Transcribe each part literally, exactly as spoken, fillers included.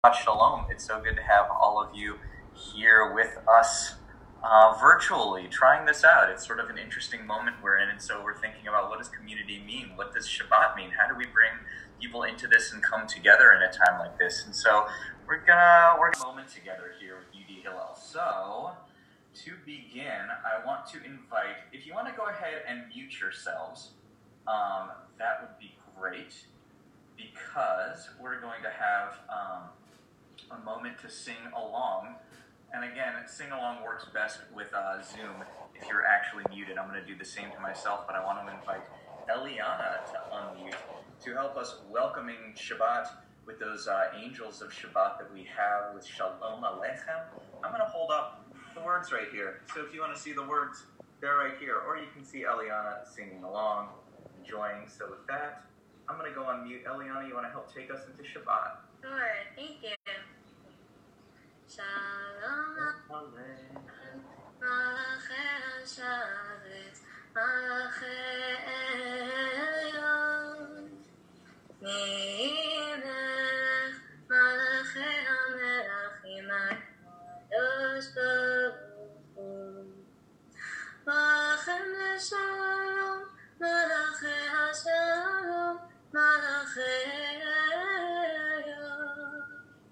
Shalom. It's so good to have all of you here with us uh, virtually trying this out. It's sort of an interesting moment we're in, and so we're thinking about, what does community mean? What does Shabbat mean? How do we bring people into this and come together in a time like this? And so we're gonna we're gonna moment together here with U D Hillel. So to begin, I want to invite, if you want to go ahead and mute yourselves, um, that would be great, because we're going to have um, a moment to sing along. And again, sing along works best with uh, Zoom if you're actually muted. I'm going to do the same to myself, but I want to invite Eliana to unmute to help us welcoming Shabbat with those uh, angels of Shabbat that we have with Shalom Aleichem. I'm going to hold up the words right here. So if you want to see the words, they're right here. Or you can see Eliana singing along, enjoying. So with that, I'm going to go on mute. Eliana, you want to help take us into Shabbat? Sure, thank you. Shalom Aleichem, Malachei HaSharetz, Malachei Elyon, Melech, Malachei HaMelachim, HaKadosh Baruch Hu, Malachem Shalom, Malachei HaShalom, Malachei Elyon,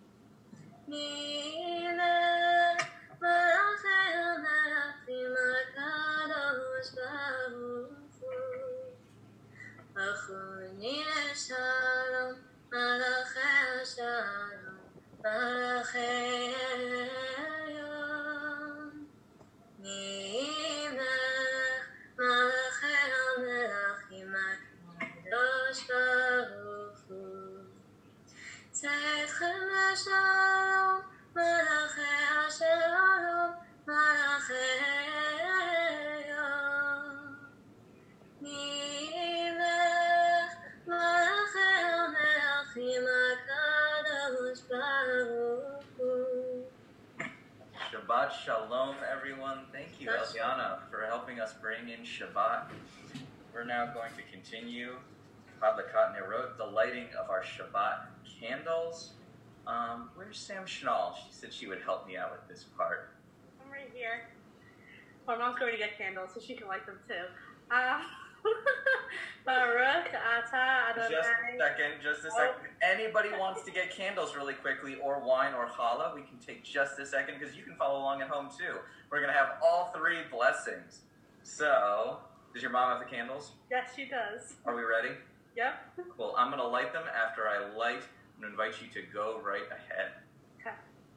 Melech, Malachei HaMelachim, HaKadosh Baruch Hu, Achronim Shalom, Malachei Shalom, Malachei Elyon, Melech, Malachei HaMelachim, HaKadosh Baruch Hu, Tzedchem Shalom, Malachei HaShalom, Malachei Elyon, Melech, Malachei HaMelachim, HaKadosh Baruch Hu. Shabbat Shalom, everyone. Thank you, Eliana, for helping us bring in Shabbat. We're now going to continue Hadlakat Nerot, the lighting of our Shabbat candles. Um, where's Sam Schnall? She said she would help me out with this part. I'm right here. My mom's going to get candles so she can light them too. Uh, Baruch Atah Adonai. Just a second, just a second. If anybody wants to get candles really quickly, or wine or challah, we can take just a second, because you can follow along at home too. We're going to have all three blessings. So, does your mom have the candles? Yes, she does. Are we ready? Yep. Cool. I'm going to light them. After I light, I'm going to invite you to go right ahead. Okay.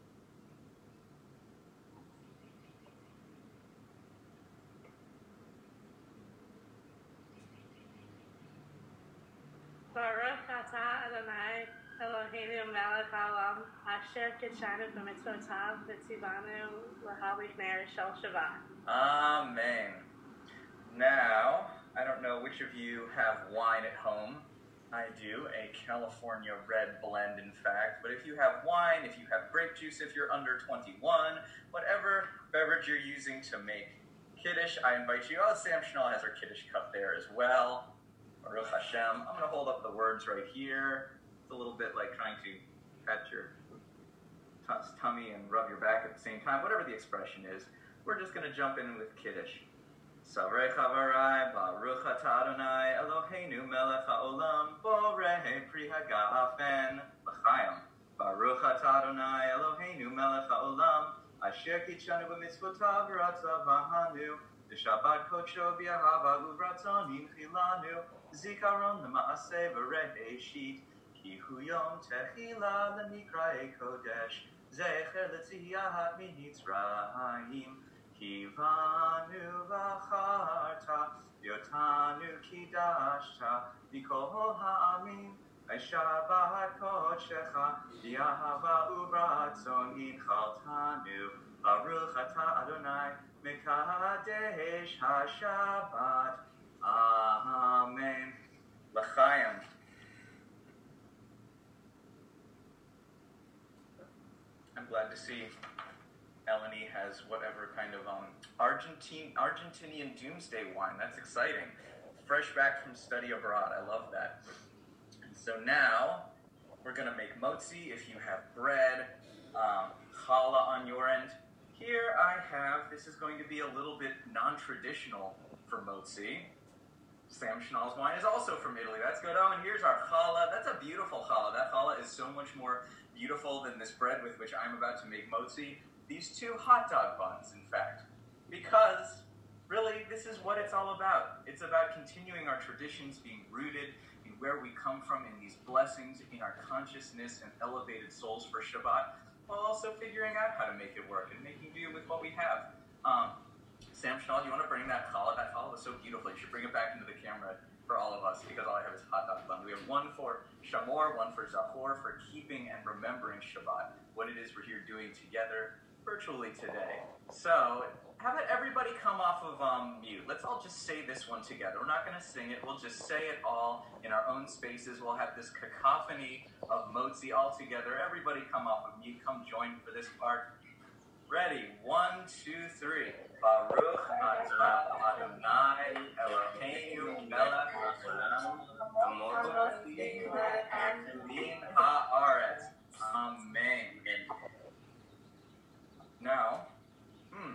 Baruch atah Adonai Eloheinu melech haolam asher kitshanu b'mitzvotav v'tzivanu l'halich ner shel Shabbat. Amen. Now, I don't know which of you have wine at home. I do, a California red blend, in fact. But if you have wine, if you have grape juice, if you're under twenty-one, whatever beverage you're using to make Kiddush, I invite you. Oh, Sam Schnall has her Kiddush cup there as well. Baruch Hashem. I'm going to hold up the words right here. It's a little bit like trying to pat your t- tummy and rub your back at the same time. Whatever the expression is, we're just going to jump in with Kiddush. Savrei Chavarai, Baruch Atah Adonai, Eloheinu melech haolam, Borei pri hagafen, L'chaim. Baruch Atah Adonai, Eloheinu melech haolam, Asher kitshanu b'mitzvotav v'ratzavahanu, V'shabbat kodsho b'yahava u'vratzonim chilanu, Zikaron l'maaseh v're'eshit, Ki hu yom techila l'mikra'ei kodesh, Zecher l'tziat mitzrayim, Kivanu v'acharta, Yotanu kidashta, Mikol ha'amim, Shabbat kodshecha, Yahava u'ratzon inchaltanu, Baruch atah Adonai, Mekadesh HaShabbat. Amen. L'chaim. I'm glad to see Eleni has whatever kind of um, Argentine Argentinian doomsday wine. That's exciting. Fresh back from study abroad. I love that. So now We're going to make motzi if you have bread, um, challah on your end. Here I have, this is going to be a little bit non-traditional for motzi. Sam Schnall's wine is also from Italy. That's good. Oh, and here's our challah. That's a beautiful challah. That challah is so much more beautiful than this bread with which I'm about to make motzi. These two hot dog buns, in fact. Because, really, this is what it's all about. It's about continuing our traditions, being rooted in where we come from, in these blessings, in our consciousness and elevated souls for Shabbat, while also figuring out how to make it work and making do with what we have. Um, Sam Schnall, do you want to bring that challah? That challah was so beautiful. You should bring it back into the camera for all of us, because all I have is hot dog bun. We have one for Shamor, one for Zahor, for keeping and remembering Shabbat, what it is we're here doing together virtually today. So, how about everybody come off of um, mute? Let's all just say this one together. We're not going to sing it. We'll just say it all in our own spaces. We'll have this cacophony of motzi all together. Everybody come off of mute. Come join for this part. Ready? One, two, three. Baruch atah Adonai Eloheinu melech haolam hamolech haaretz. Amen. Now, hmm.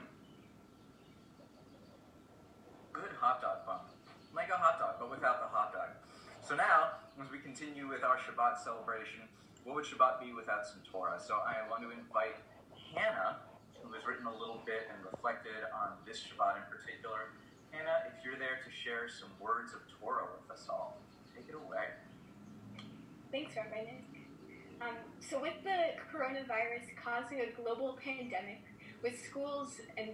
Good hot dog bun. Like a hot dog, but without the hot dog. So now, as we continue with our Shabbat celebration, what would Shabbat be without some Torah? So I want to invite Hannah, who has written a little bit and reflected on this Shabbat in particular. Hannah, if you're there to share some words of Torah with us all, take it away. Thanks, Rabbi Nick. Um, so with the coronavirus causing a global pandemic, with schools and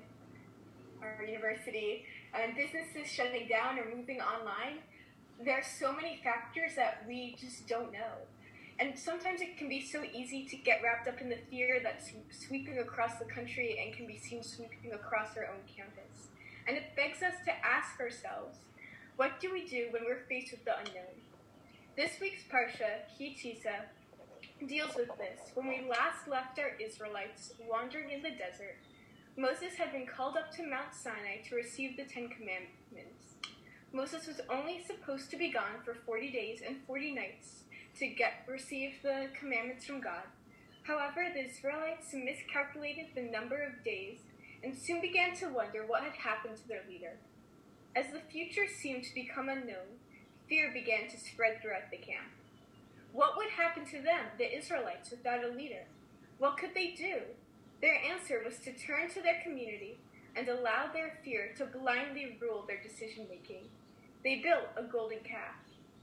our university and businesses shutting down or moving online, there are so many factors that we just don't know. And sometimes it can be so easy to get wrapped up in the fear that's sweeping across the country and can be seen sweeping across our own campus. And it begs us to ask ourselves, what do we do when we're faced with the unknown? This week's Parsha, Ki Tisa, deals with this. When we last left our Israelites wandering in the desert, Moses had been called up to Mount Sinai to receive the Ten Commandments. Moses was only supposed to be gone for forty days and forty nights to get receive the commandments from God. However, the Israelites miscalculated the number of days and soon began to wonder what had happened to their leader. As the future seemed to become unknown, fear began to spread throughout the camp. What would happen to them, the Israelites, without a leader? What could they do? Their answer was to turn to their community and allow their fear to blindly rule their decision-making. They built a golden calf.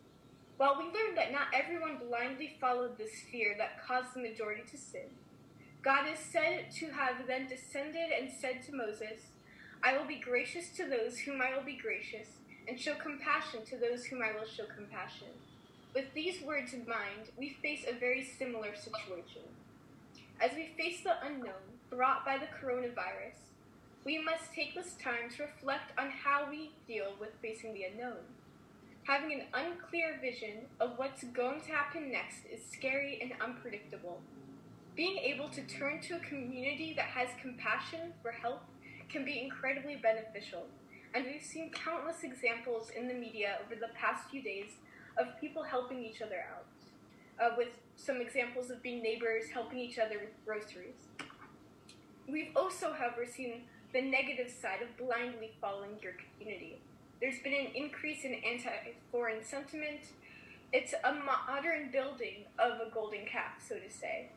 While we learned that not everyone blindly followed this fear that caused the majority to sin, God is said to have then descended and said to Moses, I will be gracious to those whom I will be gracious, and show compassion to those whom I will show compassion. With these words in mind, we face a very similar situation. As we face the unknown brought by the coronavirus, we must take this time to reflect on how we deal with facing the unknown. Having an unclear vision of what's going to happen next is scary and unpredictable. Being able to turn to a community that has compassion for help can be incredibly beneficial, and we've seen countless examples in the media over the past few days of people helping each other out, uh, with some examples of being neighbors helping each other with groceries. We've also, however, seen the negative side of blindly following your community. There's been an increase in anti-foreign sentiment. It's a modern building of a golden calf, so to say.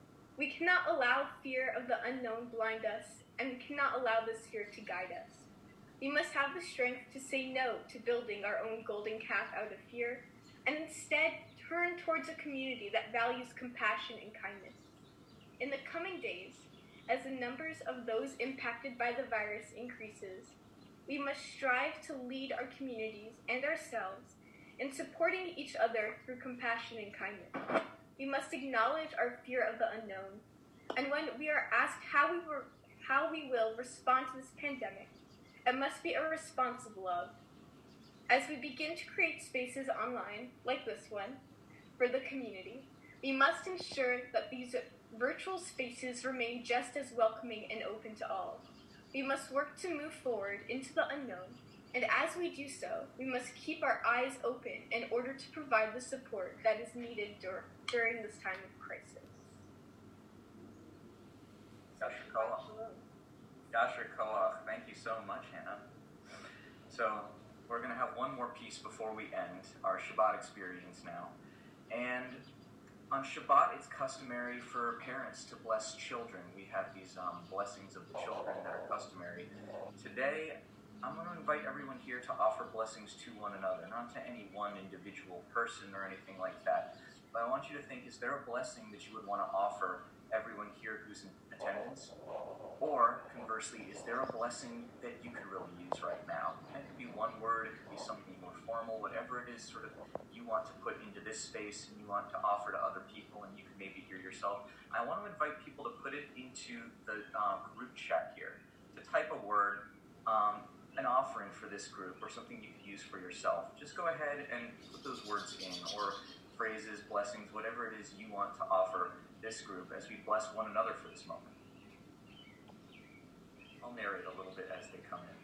We cannot allow fear of the unknown blind us, and we cannot allow this fear to guide us. We must have the strength to say no to building our own golden calf out of fear, and instead turn towards a community that values compassion and kindness. In the coming days, as the numbers of those impacted by the virus increases, we must strive to lead our communities and ourselves in supporting each other through compassion and kindness. We must acknowledge our fear of the unknown, and when we are asked how we, were, how we will respond to this pandemic, it must be a response of love. As we begin to create spaces online, like this one, for the community, we must ensure that these virtual spaces remain just as welcoming and open to all. We must work to move forward into the unknown And as we do so, we must keep our eyes open in order to provide the support that is needed dur- during this time of crisis. Yasher Koach. Yasher Koach. Thank you so much, Hannah. So we're going to have one more piece before we end our Shabbat experience now. And on Shabbat, it's customary for parents to bless children. We have these um, blessings of the children that are customary. Today, I'm going to invite everyone here to offer blessings to one another, not to any one individual person or anything like that. But I want you to think, is there a blessing that you would want to offer everyone here who's in attendance? Or, conversely, is there a blessing that you could really use right now? It could be one word, it could be something more formal, whatever it is sort of you want to put into this space and you want to offer to other people and you can maybe hear yourself. I want to invite people to put it into the uh, group chat here, to type a word, um, an offering for this group or something you could use for yourself. Just go ahead and put those words in, or phrases, blessings, whatever it is you want to offer this group as we bless one another for this moment. I'll narrate a little bit as they come in.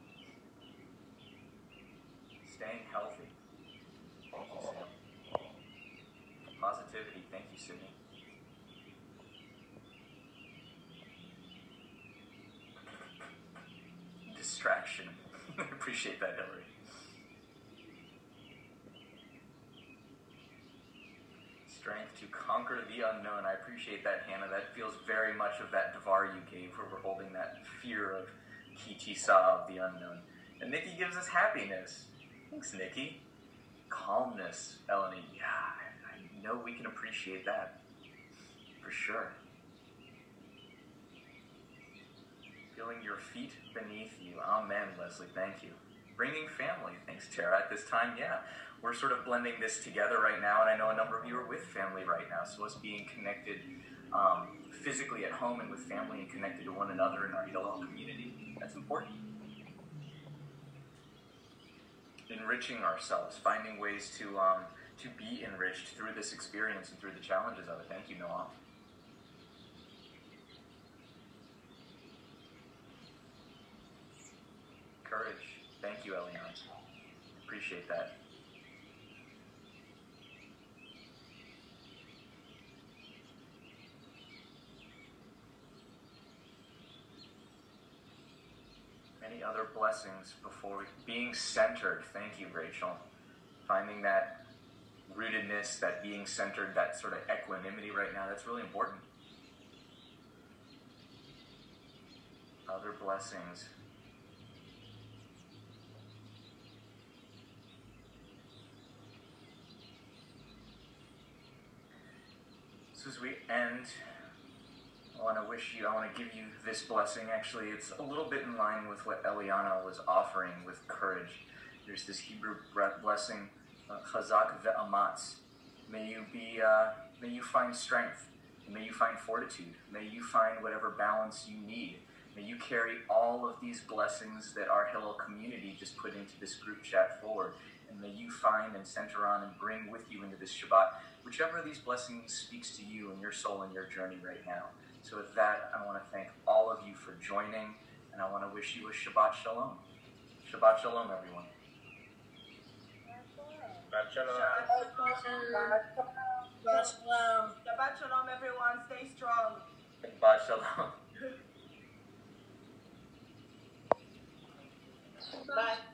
Staying healthy. Thank you, Sam. Positivity. Thank you, Sydney. Distraction. I appreciate that, Hillary. Strength to conquer the unknown. I appreciate that, Hannah. That feels very much of that Devar you gave, where we're holding that fear of Kitisa, of the unknown. And Nikki gives us happiness. Thanks, Nikki. Calmness, Eleni. Yeah, I, I know we can appreciate that. For sure. Feeling your feet beneath you. Amen, Leslie. Thank you. Bringing family. Thanks, Tara. At this time, yeah. We're sort of blending this together right now, and I know a number of you are with family right now, so us being connected um, physically at home and with family and connected to one another in our Hillel community, that's important. Enriching ourselves, finding ways to um, to be enriched through this experience and through the challenges of it. Thank you, Noah. Courage. Thank you, Eliana. Appreciate that. Any other blessings before we, being centered? Thank you, Rachel. Finding that rootedness, that being centered, that sort of equanimity right now, that's really important. Other blessings. So as we end, I want to wish you, I want to give you this blessing. Actually, it's a little bit in line with what Eliana was offering with courage. There's this Hebrew blessing, Chazak ve'amatz. May you be, uh, may you find strength. May you find fortitude. May you find whatever balance you need. May you carry all of these blessings that our Hillel community just put into this group chat forward. And may you find and center on and bring with you into this Shabbat, whichever of these blessings speaks to you and your soul and your journey right now. So with that, I want to thank all of you for joining, and I want to wish you a Shabbat Shalom. Shabbat Shalom, everyone. Shabbat Shalom. Shabbat Shalom. Shabbat Shalom, everyone. Stay strong. Shabbat Shalom. Bye.